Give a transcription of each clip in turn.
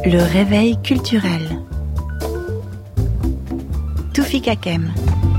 Le réveil culturel. Toufik Hakem.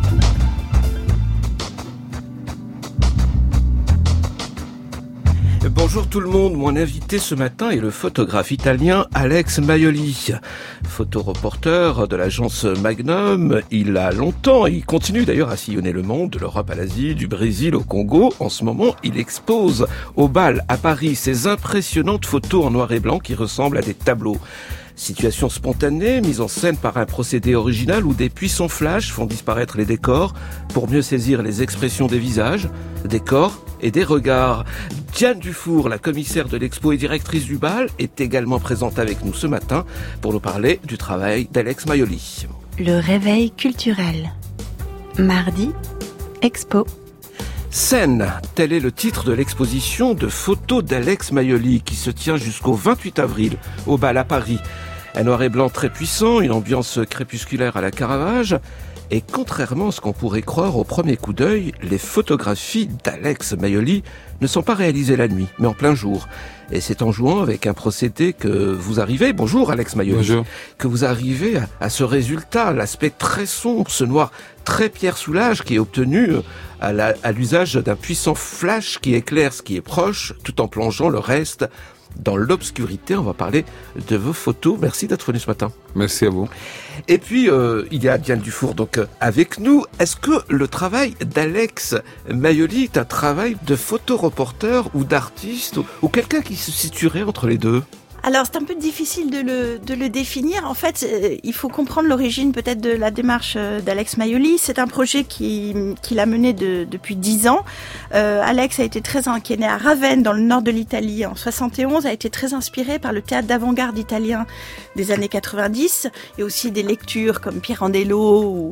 Bonjour tout le monde, mon invité ce matin est le photographe italien Alex Maioli. Photoreporter de l'agence Magnum, il continue d'ailleurs à sillonner le monde, de l'Europe à l'Asie, du Brésil au Congo. En ce moment, il expose au Bal à Paris ses impressionnantes photos en noir et blanc qui ressemblent à des tableaux. Situation spontanée, mise en scène par un procédé original où des puissants flashs font disparaître les décors pour mieux saisir les expressions des visages, des corps et des regards. Diane Dufour, la commissaire de l'expo et directrice du Bal, est également présente avec nous ce matin pour nous parler du travail d'Alex Maioli. Le réveil culturel. Mardi, expo. Scène, tel est le titre de l'exposition de photos d'Alex Maioli qui se tient jusqu'au 28 avril au Bal à Paris. Un noir et blanc très puissant, une ambiance crépusculaire à la Caravage. Et contrairement à ce qu'on pourrait croire au premier coup d'œil, les photographies d'Alex Maioli ne sont pas réalisées la nuit, mais en plein jour. Et c'est en jouant avec un procédé que vous arrivez, bonjour Alex Maioli, bonjour. Que vous arrivez à ce résultat, l'aspect très sombre, ce noir très Pierre Soulages qui est obtenu à l'usage d'un puissant flash qui éclaire ce qui est proche, tout en plongeant le reste dans l'obscurité. On va parler de vos photos. Merci d'être venu ce matin. Merci à vous. Et puis, il y a Diane Dufour donc avec nous. Est-ce que le travail d'Alex Maioli est un travail de photoreporter ou d'artiste ou quelqu'un qui se situerait entre les deux ? Alors, c'est un peu difficile de le définir. En fait, il faut comprendre l'origine peut-être de la démarche d'Alex Maioli. C'est un projet qu'il a mené depuis 10 ans. Alex a été qui est né à Ravenne, dans le nord de l'Italie, en 71, a été très inspiré par le théâtre d'avant-garde italien des années 90 et aussi des lectures comme Pirandello ou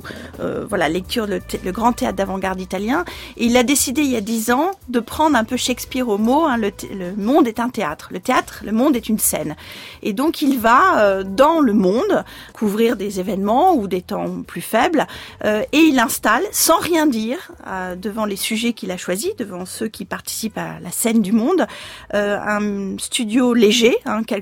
le grand théâtre d'avant-garde italien. Et il a décidé il y a 10 ans de prendre un peu Shakespeare au mot. Le monde est un théâtre. Le monde est une scène. Et donc il va dans le monde couvrir des événements ou des temps plus faibles et il installe sans rien dire devant les sujets qu'il a choisis, devant ceux qui participent à la scène du monde, un studio léger,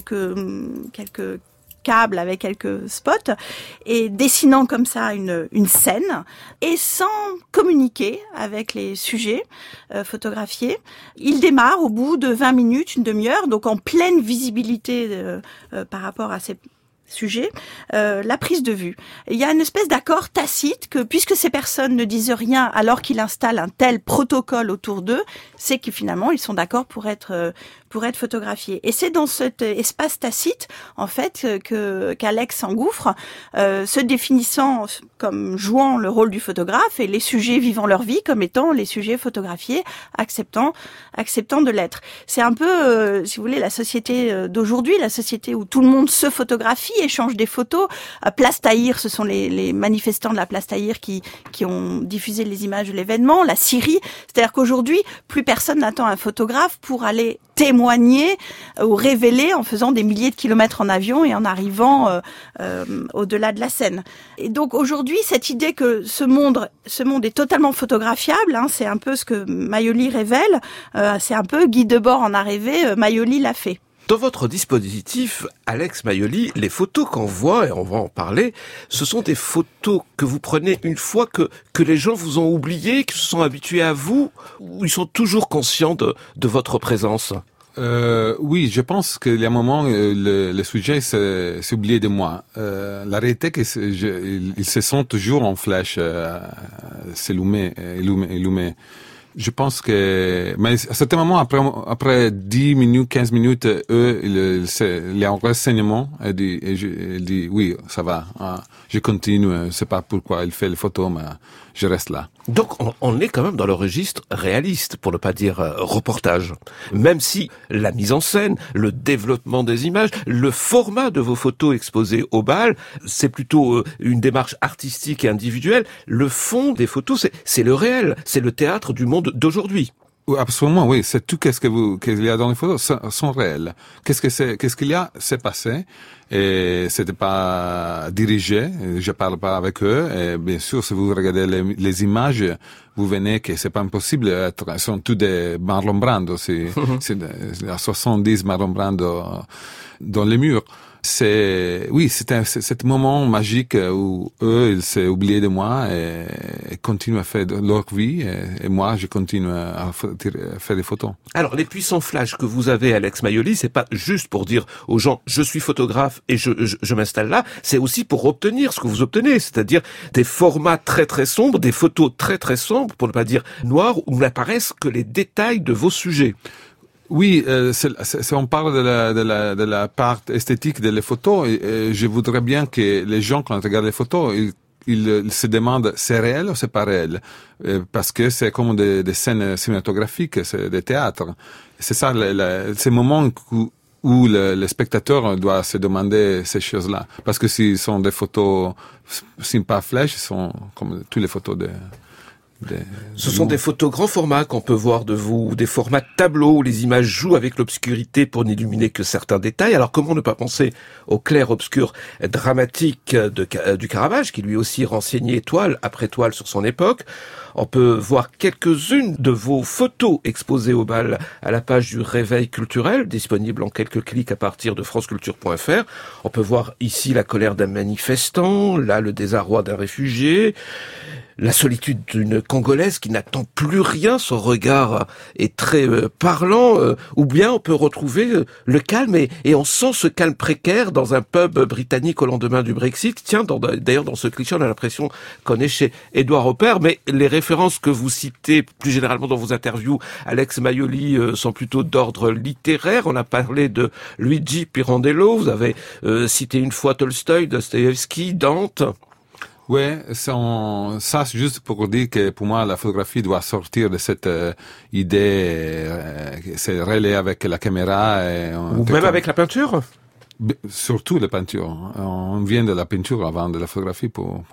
quelques câbles avec quelques spots et dessinant comme ça une scène et sans communiquer avec les sujets photographiés. Il démarre au bout de 20 minutes, une demi-heure, donc en pleine visibilité par rapport à ces sujets, la prise de vue. Il y a une espèce d'accord tacite que puisque ces personnes ne disent rien alors qu'il installe un tel protocole autour d'eux, c'est que finalement ils sont d'accord pour être photographiés. Et c'est dans cet espace tacite, en fait, qu'Alex s'engouffre, se définissant comme jouant le rôle du photographe et les sujets vivant leur vie comme étant les sujets photographiés, acceptant de l'être. C'est un peu, si vous voulez, la société d'aujourd'hui, la société où tout le monde se photographie, échange des photos. Place Tahrir, ce sont les manifestants de la Place Tahrir qui ont diffusé les images de l'événement. La Syrie, c'est-à-dire qu'aujourd'hui, plus personne n'attend un photographe pour aller témoigner ou révéler en faisant des milliers de kilomètres en avion et en arrivant au-delà de la Seine. Et donc aujourd'hui, cette idée que ce monde est totalement photographiable, c'est un peu ce que Maioli révèle, c'est un peu Guy Debord en a rêvé, Maioli l'a fait. Dans votre dispositif, Alex Maioli, les photos qu'on voit, et on va en parler, ce sont des photos que vous prenez une fois que les gens vous ont oublié, qu'ils se sont habitués à vous, ou ils sont toujours conscients de votre présence ? Oui, je pense qu'il y a un moment, le sujet s'est oublié de moi. La réalité, ils se sont toujours en flash, s'illumer. Je pense que, mais à certain moment, après 10 minutes, 15 minutes, eux, il y a un renseignement, il dit, oui, ça va, je continue, je sais pas pourquoi il fait les photos, mais je reste là. Donc, on est quand même dans le registre réaliste, pour ne pas dire reportage. Même si la mise en scène, le développement des images, le format de vos photos exposées au Bal, c'est plutôt une démarche artistique et individuelle. Le fond des photos, c'est le réel, c'est le théâtre du monde d'aujourd'hui. Absolument, oui. C'est tout qu'il y a dans les photos sont réels. Qu'est-ce qu'il y a, c'est passé. Et c'était pas dirigé. Je parle pas avec eux. Et bien sûr, si vous regardez les images, vous venez que c'est pas impossible d'être, ils sont tous des Marlon Brando. C'est à 70 Marlon Brando dans les murs. C'était cet moment magique où eux, ils s'est oublié de moi et continuent à faire leur vie et moi, je continue à faire des photos. Alors, les puissants flashs que vous avez, Alex Maioli, c'est pas juste pour dire aux gens, je suis photographe et je m'installe là, c'est aussi pour obtenir ce que vous obtenez, c'est-à-dire des formats très très sombres, des photos très très sombres, pour ne pas dire noires, où n'apparaissent que les détails de vos sujets. Oui, on parle de la part esthétique des photos. Et je voudrais bien que les gens, quand ils regardent les photos, ils se demandent c'est réel ou c'est pas réel, parce que c'est comme des scènes cinématographiques, c'est des théâtres. C'est ça, ces moments où le spectateur doit se demander ces choses-là, parce que s'ils sont des photos pas flash, ils sont comme toutes les photos Ce sont des photos grand format qu'on peut voir de vous, ou des formats tableaux où les images jouent avec l'obscurité pour n'illuminer que certains détails. Alors comment ne pas penser au clair-obscur dramatique du Caravage, qui lui aussi renseignait toile après toile sur son époque. On peut voir quelques-unes de vos photos exposées au bal à la page du Réveil culturel, disponible en quelques clics à partir de franceculture.fr. On peut voir ici la colère d'un manifestant, là le désarroi d'un réfugié, la solitude d'une Congolaise qui n'attend plus rien, son regard est très parlant, ou bien on peut retrouver le calme, et on sent ce calme précaire dans un pub britannique au lendemain du Brexit. Tiens, d'ailleurs dans ce cliché, on a l'impression qu'on est chez Édouard Hopper, mais les références que vous citez plus généralement dans vos interviews, Alex Maioli, sont plutôt d'ordre littéraire. On a parlé de Luigi Pirandello, vous avez cité une fois Tolstoï, Dostoïevski, Dante. Ouais, ça c'est juste pour dire que pour moi la photographie doit sortir de cette idée, c'est relais avec la caméra. Ou même avec la peinture. Surtout la peinture. On vient de la peinture avant de la photographie pour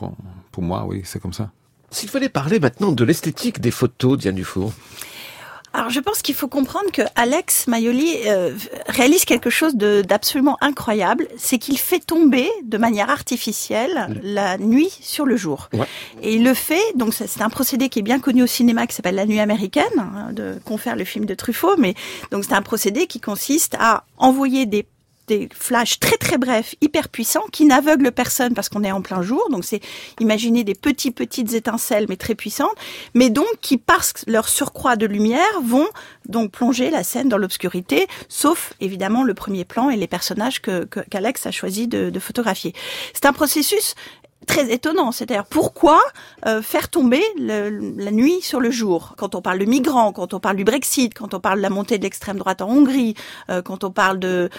moi, oui, c'est comme ça. S'il fallait parler maintenant de l'esthétique des photos, Diane Dufour. Alors je pense qu'il faut comprendre que Alex Maioli réalise quelque chose d'absolument incroyable, c'est qu'il fait tomber de manière artificielle la nuit sur le jour. Ouais. Et il le fait, donc c'est un procédé qui est bien connu au cinéma qui s'appelle La Nuit américaine, confère le film de Truffaut, mais donc c'est un procédé qui consiste à envoyer des flashs très très brefs, hyper puissants, qui n'aveuglent personne parce qu'on est en plein jour. Donc c'est, imaginez des petites étincelles mais très puissantes, mais donc qui, par leur surcroît de lumière, vont donc plonger la scène dans l'obscurité, sauf évidemment le premier plan et les personnages qu'Alex a choisi de photographier. C'est un processus très étonnant, c'est-à-dire pourquoi faire tomber la nuit sur le jour? Quand on parle de migrants, quand on parle du Brexit, quand on parle de la montée de l'extrême droite en Hongrie, quand on parle de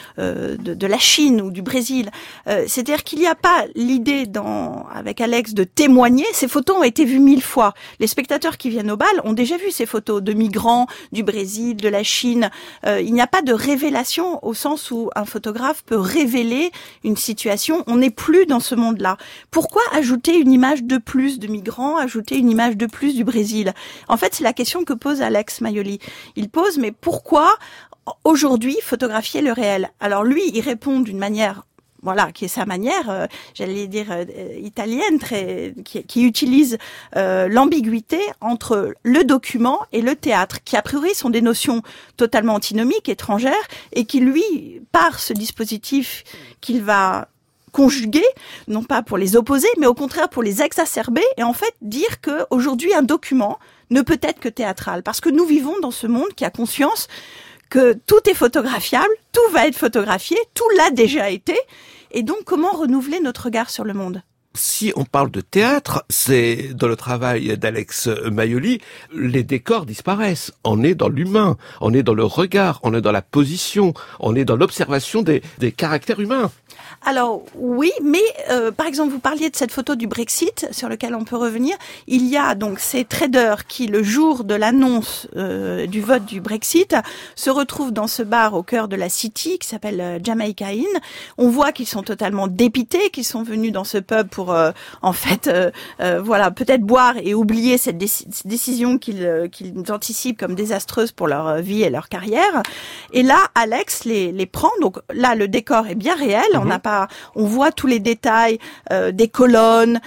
la Chine ou du Brésil, c'est-à-dire qu'il n'y a pas l'idée avec Alex de témoigner. Ces photos ont été vues 1000 fois. Les spectateurs qui viennent au bal ont déjà vu ces photos de migrants, du Brésil, de la Chine. Il n'y a pas de révélation au sens où un photographe peut révéler une situation. On n'est plus dans ce monde-là. Pourquoi ajouter une image de plus de migrants, ajouter une image de plus du Brésil? En fait, c'est la question que pose Alex Maioli. Il pose, mais pourquoi aujourd'hui photographier le réel? Alors lui, il répond d'une manière, voilà, qui est sa manière, j'allais dire italienne, qui utilise l'ambiguïté entre le document et le théâtre, qui a priori sont des notions totalement antinomiques, étrangères, et qui lui, par ce dispositif qu'il va conjuguer, non pas pour les opposer, mais au contraire pour les exacerber, et en fait dire que aujourd'hui un document ne peut être que théâtral, parce que nous vivons dans ce monde qui a conscience que tout est photographiable, tout va être photographié, tout l'a déjà été, et donc comment renouveler notre regard sur le monde? Si on parle de théâtre, c'est dans le travail d'Alex Maioli, les décors disparaissent. On est dans l'humain, on est dans le regard, on est dans la position, on est dans l'observation des caractères humains. Alors oui, mais par exemple, vous parliez de cette photo du Brexit sur lequel on peut revenir. Il y a donc ces traders qui, le jour de l'annonce du vote du Brexit, se retrouvent dans ce bar au cœur de la City qui s'appelle Jamaica Inn. On voit qu'ils sont totalement dépités, qu'ils sont venus dans ce pub pour pour voilà, peut-être boire et oublier cette décision qu'ils anticipent comme désastreuse pour leur vie et leur carrière. Et là, Alex les prend. Donc là, le décor est bien réel. On voit tous les détails des colonnes,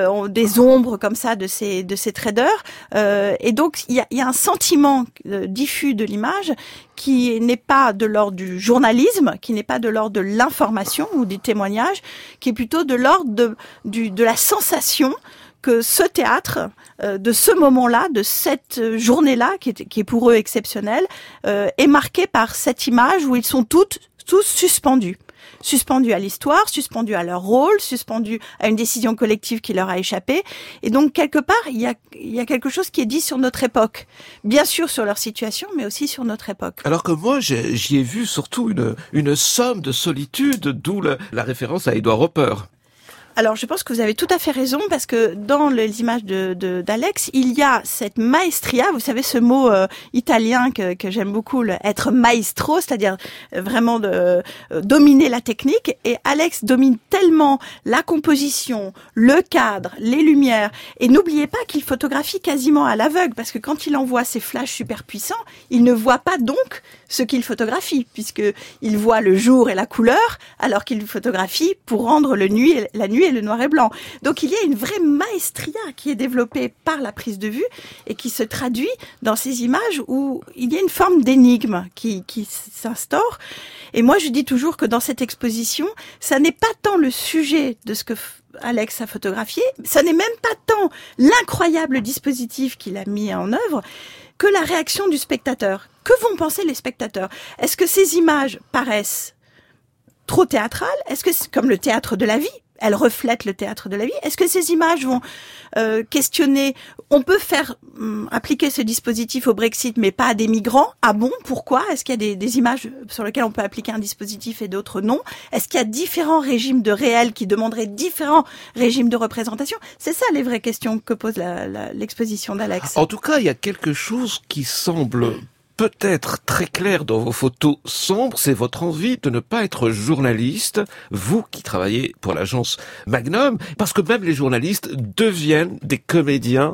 des ombres comme ça de ces traders. Et donc il y a un sentiment diffus de l'image qui n'est pas de l'ordre du journalisme, qui n'est pas de l'ordre de l'information ou du témoignage, qui est plutôt de l'ordre de la sensation que ce théâtre, de ce moment-là, de cette journée-là, qui est pour eux exceptionnelle, est marqué par cette image où ils sont tous suspendus. Suspendus à l'histoire, suspendus à leur rôle, suspendus à une décision collective qui leur a échappé. Et donc, quelque part, il y a quelque chose qui est dit sur notre époque. Bien sûr sur leur situation, mais aussi sur notre époque. Alors que moi, j'y ai vu surtout une somme de solitude, d'où la référence à Edward Hopper. Alors, je pense que vous avez tout à fait raison, parce que dans les images d'Alex, il y a cette maestria, vous savez, ce mot italien que j'aime beaucoup, être maestro, c'est-à-dire vraiment de dominer la technique. Et Alex domine tellement la composition, le cadre, les lumières. Et n'oubliez pas qu'il photographie quasiment à l'aveugle, parce que quand il envoie ses flashs super puissants, il ne voit pas donc ce qu'il photographie, puisqu'il voit le jour et la couleur, alors qu'il photographie pour rendre la nuit et le noir et blanc. Donc il y a une vraie maestria qui est développée par la prise de vue et qui se traduit dans ces images où il y a une forme d'énigme qui s'instaure. Et moi je dis toujours que dans cette exposition, ça n'est pas tant le sujet de ce que Alex a photographié, ça n'est même pas tant l'incroyable dispositif qu'il a mis en œuvre, que la réaction du spectateur. Que vont penser les spectateurs? Est-ce que ces images paraissent trop théâtrales? Est-ce que c'est comme le théâtre de la vie? Elles reflètent le théâtre de la vie. Est-ce que ces images vont questionner? On peut faire appliquer ce dispositif au Brexit, mais pas à des migrants. Ah bon? Pourquoi? Est-ce qu'il y a des images sur lesquelles on peut appliquer un dispositif et d'autres non? Est-ce qu'il y a différents régimes de réel qui demanderaient différents régimes de représentation? C'est ça les vraies questions que pose l'exposition d'Alex. En tout cas, il y a quelque chose qui semble peut-être très clair dans vos photos sombres, c'est votre envie de ne pas être journaliste, vous qui travaillez pour l'agence Magnum, parce que même les journalistes deviennent des comédiens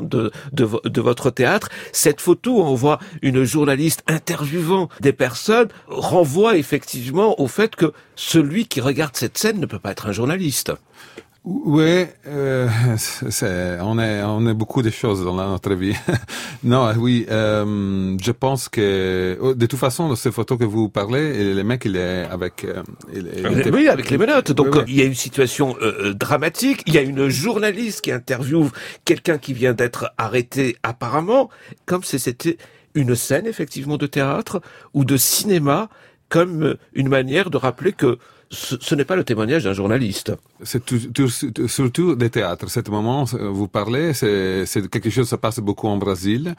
de votre théâtre. Cette photo où on voit une journaliste interviewant des personnes renvoie effectivement au fait que celui qui regarde cette scène ne peut pas être un journaliste. Oui, on est beaucoup de choses dans notre vie. Non, oui, je pense que de toute façon, de ces photos que vous parlez, le mec il est avec, oui, avec les menottes. Donc oui. Il y a une situation dramatique. Il y a une journaliste qui interviewe quelqu'un qui vient d'être arrêté apparemment, comme si c'était une scène effectivement de théâtre ou de cinéma, comme une manière de rappeler que ce n'est pas le témoignage d'un journaliste. C'est surtout des théâtres. Ce moment, vous parlez, c'est quelque chose, ça passe beaucoup en Brésil,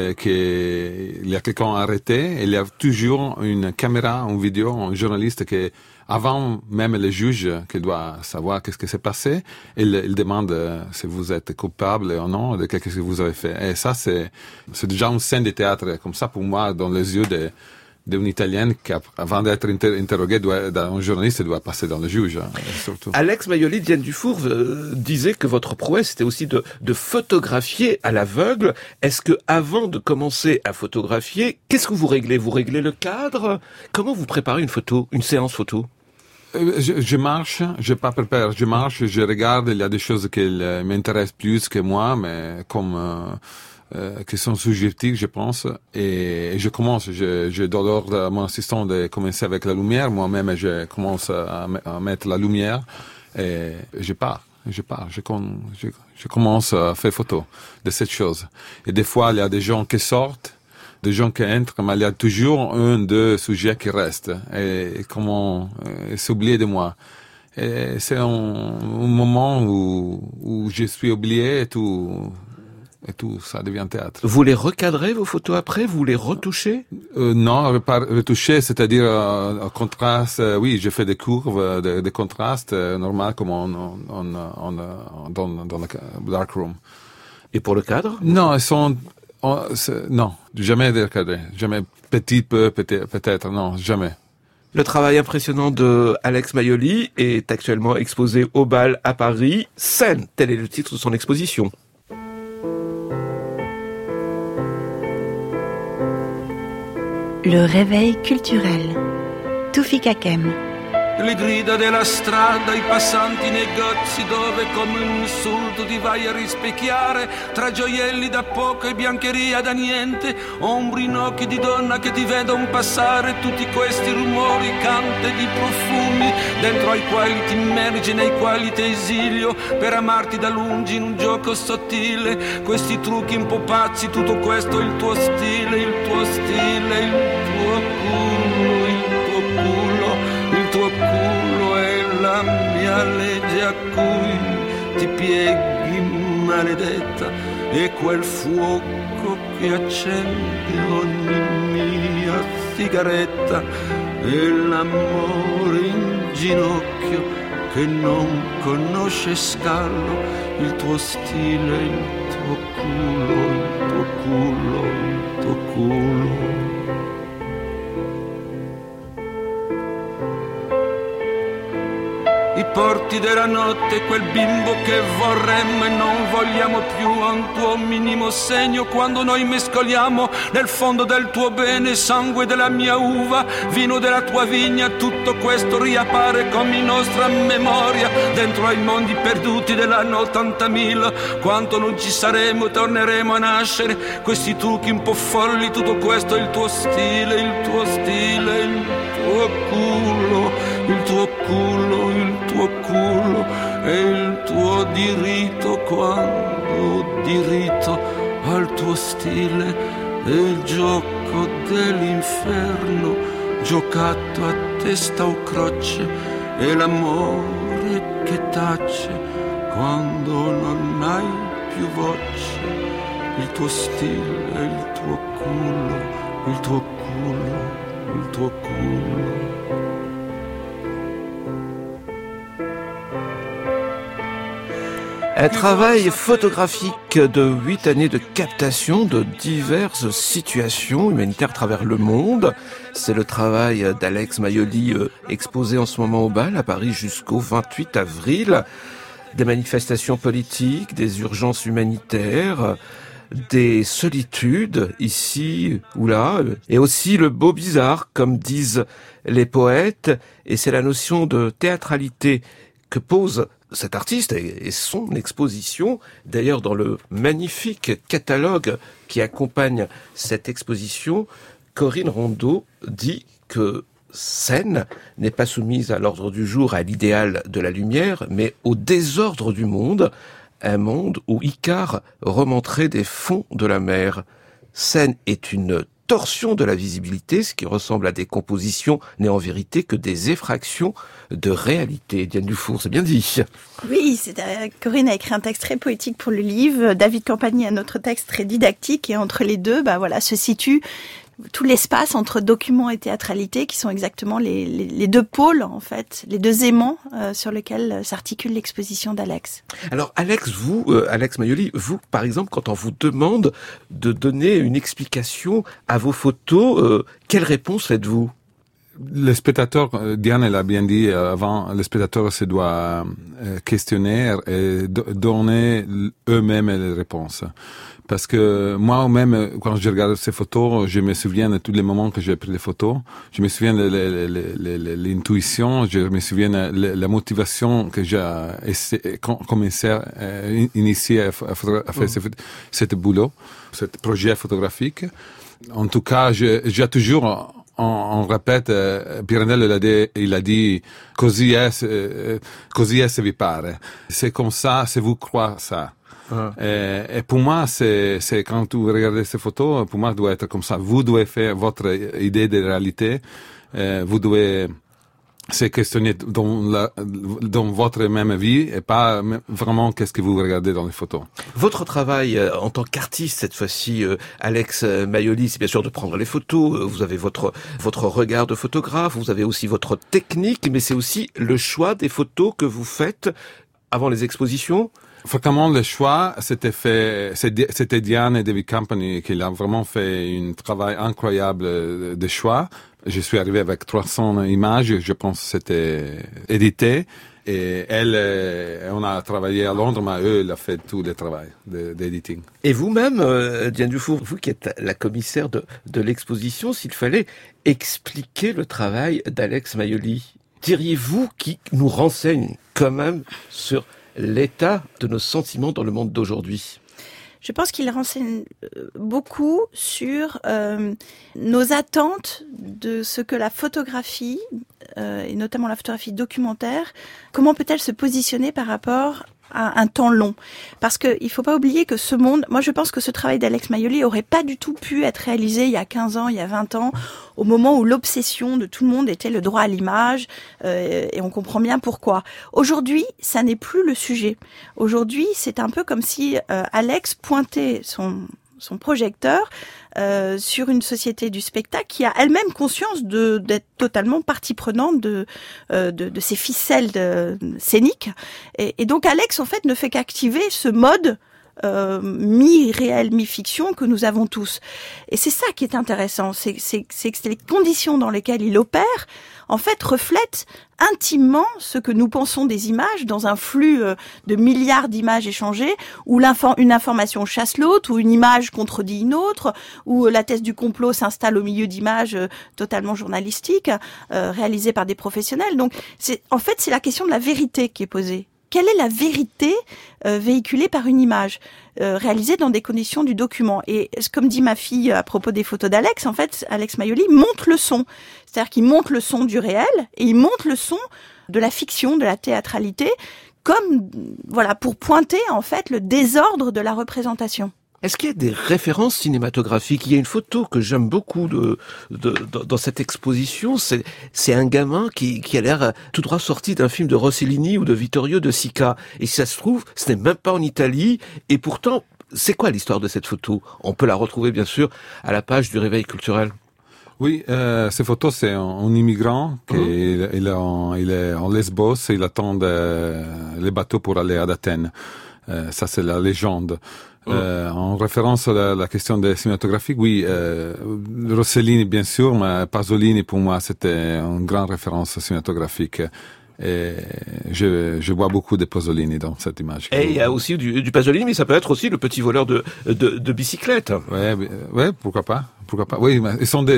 il y a quelqu'un arrêté, et il y a toujours une caméra, une vidéo, un journaliste qui, avant même le juge, qui doit savoir qu'est-ce qui s'est passé, il demande si vous êtes coupable ou non de quelque chose que vous avez fait. Et ça, c'est déjà une scène de théâtre, comme ça, pour moi, dans les yeux d'une Italienne qui, avant d'être interroguée, un journaliste doit passer dans le juge, surtout. Alex Maioli, Diane Dufour disait que votre prouesse était aussi de photographier à l'aveugle. Est-ce que, avant de commencer à photographier, qu'est-ce que vous réglez? Vous réglez le cadre? Comment vous préparez une séance photo? Je marche, je pas prépare, je marche, je regarde, il y a des choses qui m'intéressent plus que moi, mais comme qui sont subjectives, je pense, et je commence, je donne l'ordre à mon assistant de commencer avec la lumière, moi-même je commence à mettre la lumière, et je commence à faire photo de cette chose. Et des fois, il y a des gens qui sortent, des gens qui entrent, mais il y a toujours un, deux sujets qui restent, et comment s'oublier de moi. Et c'est un moment où je suis oublié et tout, ça devient théâtre. Vous les recadrez, vos photos, après? Vous les retouchez? Non, pas retoucher, c'est-à-dire contraste. Oui, je fais des courbes, des contrastes normal comme dans le darkroom. Et pour le cadre? Non, non, jamais recadré, jamais petit peu peut-être, non, jamais. Le travail impressionnant de Alex Maioli est actuellement exposé au Bal à Paris. Scène, tel est le titre de son exposition. Le réveil culturel. Toufik Hakem. Le grida della strada, i passanti nei negozi dove come un insulto ti vai a rispecchiare tra gioielli da poco e biancheria da niente, ombri in occhi di donna che ti vedono passare, tutti questi rumori, cante di profumi dentro ai quali ti immergi, nei quali ti esilio per amarti da lungi in un gioco sottile, questi trucchi un po' pazzi, tutto questo è il tuo stile, il tuo stile, il tuo culo, il tuo culo. Il tuo culo è la mia legge a cui ti pieghi, maledetta, e quel fuoco che accende ogni mia sigaretta, e l'amore in ginocchio che non conosce scallo, il tuo stile, il tuo culo, il tuo culo, il tuo culo. I porti della notte, quel bimbo che vorremmo e non vogliamo più, a un tuo minimo segno quando noi mescoliamo nel fondo del tuo bene sangue della mia uva, vino della tua vigna, tutto questo riappare come in nostra memoria dentro ai mondi perduti dell'anno 80.000, quanto non ci saremo, torneremo a nascere, questi trucchi un po' folli, tutto questo è il tuo stile, il tuo stile, il tuo culo, il tuo culo, il tuo culo e il tuo diritto, quando diritto al tuo stile è il gioco dell'inferno giocato a testa o croce, e l'amore che tace quando non hai più voce, il tuo stile, il tuo culo, il tuo culo, il tuo culo. Un travail photographique de 8 années de captation de diverses situations humanitaires à travers le monde. C'est le travail d'Alex Maioli exposé en ce moment au Bal à Paris jusqu'au 28 avril. Des manifestations politiques, des urgences humanitaires, des solitudes ici ou là, et aussi le beau bizarre, comme disent les poètes. Et c'est la notion de théâtralité que pose cet artiste et son exposition. D'ailleurs, dans le magnifique catalogue qui accompagne cette exposition, Corinne Rondeau dit que scène n'est pas soumise à l'ordre du jour, à l'idéal de la lumière, mais au désordre du monde, un monde où Icare remonterait des fonds de la mer. Scène est une torsion de la visibilité, ce qui ressemble à des compositions n'est en vérité que des effractions de réalité. Diane Dufour, c'est bien dit. Oui, Corinne a écrit un texte très poétique pour le livre. David Campagny a un autre texte très didactique, et entre les deux, se situe tout l'espace entre documents et théâtralité, qui sont exactement les deux pôles, en fait, les deux aimants sur lesquels s'articule l'exposition d'Alex. Alors Alex Maioli, vous, par exemple, quand on vous demande de donner une explication à vos photos, quelle réponse faites-vous ? Le spectateur, Diane l'a bien dit avant, le spectateur se doit questionner et donner eux-mêmes les réponses. Parce que moi-même, quand je regarde ces photos, je me souviens de tous les moments que j'ai pris les photos. Je me souviens de l'intuition, je me souviens de la motivation que j'ai commencé à initier à faire ce boulot, ce projet photographique. En tout cas, j'ai toujours... On répète, Pirandello il a dit così è se vi pare. C'est comme ça, c'est vous croire ça. Et pour moi, c'est quand vous regardez ces photos, pour moi, doit être comme ça. Vous devez faire votre idée de réalité. Vous devez se questionner dans votre même vie et pas vraiment qu'est-ce que vous regardez dans les photos. Votre travail en tant qu'artiste, cette fois-ci, Alex Maioli, c'est bien sûr de prendre les photos. Vous avez votre regard de photographe, vous avez aussi votre technique, mais c'est aussi le choix des photos que vous faites avant les expositions. Fréquemment, le choix, c'était Diane et David Campagny qui a vraiment fait un travail incroyable de choix. Je suis arrivé avec 300 images, je pense que c'était édité. Et elle, on a travaillé à Londres, mais eux, il a fait tout le travail d'editing. Et vous-même, Diane Dufour, vous qui êtes la commissaire de l'exposition, s'il fallait expliquer le travail d'Alex Maioli, diriez-vous qui nous renseigne quand même sur l'état de nos sentiments dans le monde d'aujourd'hui? Je pense qu'il renseigne beaucoup sur nos attentes de ce que la photographie, et notamment la photographie documentaire, comment peut-elle se positionner par rapport à un temps long. Parce que il faut pas oublier que ce monde, moi je pense que ce travail d'Alex Maioli aurait pas du tout pu être réalisé il y a 15 ans, il y a 20 ans, au moment où l'obsession de tout le monde était le droit à l'image, et on comprend bien pourquoi. Aujourd'hui, ça n'est plus le sujet. Aujourd'hui, c'est un peu comme si Alex pointait son projecteur sur une société du spectacle qui a elle-même conscience d'être totalement partie prenante de ces ficelles scéniques. Et donc Alex, en fait, ne fait qu'activer ce mode mi-réel, mi-fiction que nous avons tous. Et c'est ça qui est intéressant, c'est que les conditions dans lesquelles il opère, en fait, reflètent intimement ce que nous pensons des images dans un flux de milliards d'images échangées où une information chasse l'autre, où une image contredit une autre, où la thèse du complot s'installe au milieu d'images totalement journalistiques, réalisées par des professionnels. Donc, c'est la question de la vérité qui est posée. Quelle est la vérité véhiculée par une image, réalisée dans des conditions du document? Et comme dit ma fille à propos des photos d'Alex, en fait, Alex Maioli monte le son. C'est-à-dire qu'il monte le son du réel et il monte le son de la fiction, de la théâtralité, comme, voilà, pour pointer, en fait, le désordre de la représentation. Est-ce qu'il y a des références cinématographiques? Il y a une photo que j'aime beaucoup dans cette exposition. C'est un gamin qui a l'air tout droit sorti d'un film de Rossellini ou de Vittorio De Sica. Et si ça se trouve, ce n'est même pas en Italie. Et pourtant, c'est quoi l'histoire de cette photo? On peut la retrouver, bien sûr, à la page du Réveil culturel. Oui, ces photos, c'est un immigrant qui il est en Lesbos et il attend les bateaux pour aller à Athènes. Ça, c'est la légende. En référence à la question des cinématographiques, oui, Rossellini bien sûr, mais Pasolini pour moi c'était une grande référence cinématographique. Et je vois beaucoup de Pasolini dans cette image. Et il y a aussi du Pasolini, mais ça peut être aussi le petit voleur de bicyclette. Ouais, pourquoi pas. Oui, mais ils sont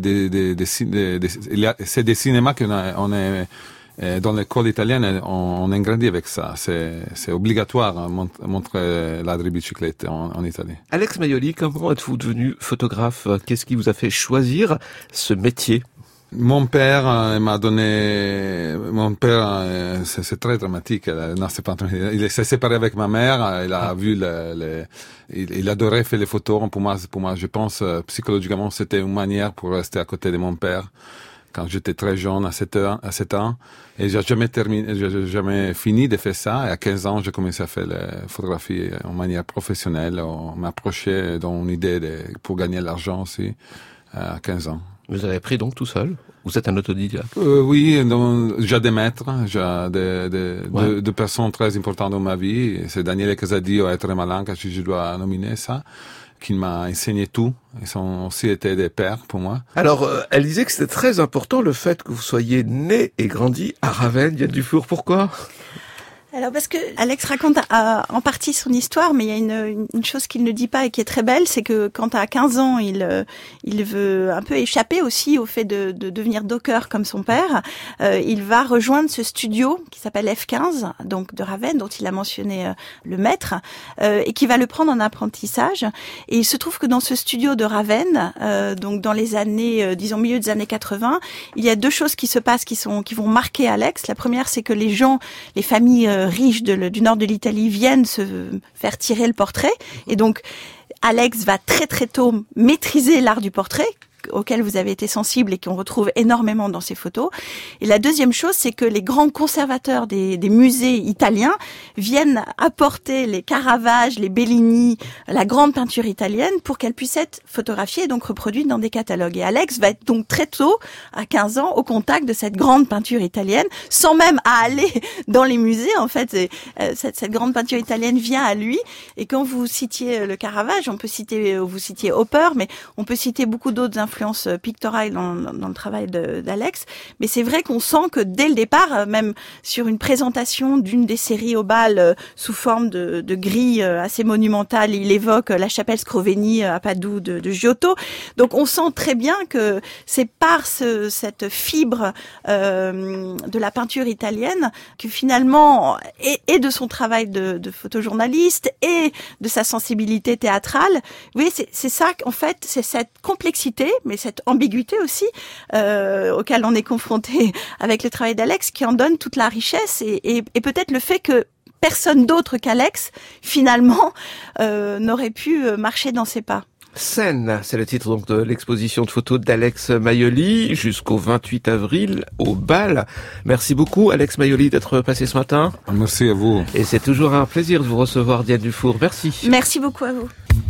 c'est des cinémas qu'on est dans l'école italienne, on a grandi avec ça. C'est obligatoire à montrer la bicyclette en Italie. Alex Maioli, comment êtes-vous devenu photographe? Qu'est-ce qui vous a fait choisir ce métier? Mon père m'a donné. Mon père, c'est très dramatique. Non, c'est pas. Il s'est séparé avec ma mère. Il a vu il adorait faire les photos. Pour moi, je pense psychologiquement, c'était une manière pour rester à côté de mon père. Quand j'étais très jeune, à 7 ans, et j'ai jamais fini de faire ça. Et à 15 ans, j'ai commencé à faire la photographie en manière professionnelle. On m'approchait dans une idée pour gagner de l'argent aussi, à 15 ans. Vous avez appris donc tout seul? Vous êtes un autodidacte? Oui, j'ai des maîtres, j'ai des personnes très importantes dans ma vie. C'est Daniele Casadio et Être malin, que je dois nominer ça, qui m'a enseigné tout. Ils ont aussi été des pères pour moi. Alors, elle disait que c'était très important le fait que vous soyez né et grandi à Ravenne, Diane Dufour. Pourquoi? Alors parce que Alex raconte en partie son histoire, mais il y a une chose qu'il ne dit pas et qui est très belle, c'est que quand à 15 ans, il veut un peu échapper aussi au fait de devenir docker comme son père. Il va rejoindre ce studio qui s'appelle F15, donc de Ravenne, dont il a mentionné le maître, et qui va le prendre en apprentissage. Et il se trouve que dans ce studio de Ravenne, donc dans les années, disons milieu des années 80, il y a deux choses qui se passent qui vont marquer Alex. La première, c'est que les familles riches du nord de l'Italie viennent se faire tirer le portrait. Et donc, Alex va très très tôt maîtriser l'art du portrait, auquel vous avez été sensible et qu'on retrouve énormément dans ces photos. Et la deuxième chose, c'est que les grands conservateurs des musées italiens viennent apporter les Caravage, les Bellini, la grande peinture italienne pour qu'elle puisse être photographiée et donc reproduite dans des catalogues. Et Alex va être donc très tôt, à 15 ans, au contact de cette grande peinture italienne, sans même aller dans les musées. En fait, cette grande peinture italienne vient à lui. Et quand vous citiez le Caravage, vous citiez Hopper, mais on peut citer beaucoup d'autres d'influence pictorale dans le travail d'Alex. Mais c'est vrai qu'on sent que dès le départ, même sur une présentation d'une des séries au bal sous forme de grille assez monumentale, il évoque la chapelle Scrovegni à Padoue de Giotto. Donc on sent très bien que c'est par cette fibre de la peinture italienne que finalement, et de son travail de photojournaliste et de sa sensibilité théâtrale, vous voyez, c'est ça en fait, c'est cette complexité, mais cette ambiguïté aussi auquel on est confronté avec le travail d'Alex qui en donne toute la richesse et peut-être le fait que personne d'autre qu'Alex, finalement, n'aurait pu marcher dans ses pas. Scène, c'est le titre donc de l'exposition de photos d'Alex Maioli jusqu'au 28 avril au bal. Merci beaucoup Alex Maioli d'être passé ce matin. Merci à vous. Et c'est toujours un plaisir de vous recevoir, Diane Dufour. Merci. Merci beaucoup à vous.